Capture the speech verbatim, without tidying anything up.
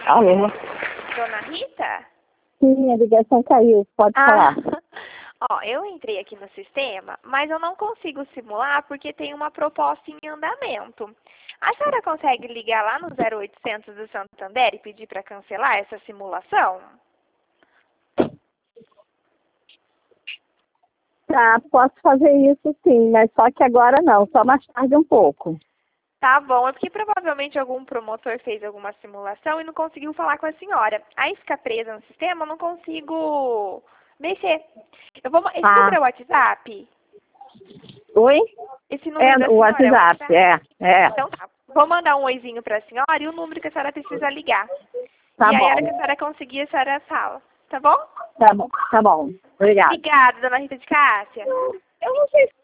Alô? Dona Rita? Sim, a ligação caiu, pode Ah, falar. ó, eu entrei aqui no sistema, mas eu não consigo simular porque tem uma proposta em andamento. A senhora consegue ligar lá no zero oitocentos do Santander e pedir para cancelar essa simulação? Tá, posso fazer isso sim, mas só que agora não, só mais tarde um pouco. Tá bom, é porque provavelmente algum promotor fez alguma simulação e não conseguiu falar com a senhora. Aí fica presa no sistema, eu não consigo mexer. Eu vou, esse Ah. número é o WhatsApp? Oi? Esse número É da o senhora é o WhatsApp, WhatsApp? é, é. Então tá. Vou mandar um oizinho pra senhora e o número que a senhora precisa ligar. Tá E aí, a hora bom, que a senhora conseguir, a senhora fala. Tá bom? tá bom, tá bom. Obrigada. Obrigada, dona Rita de Cássia. Eu não sei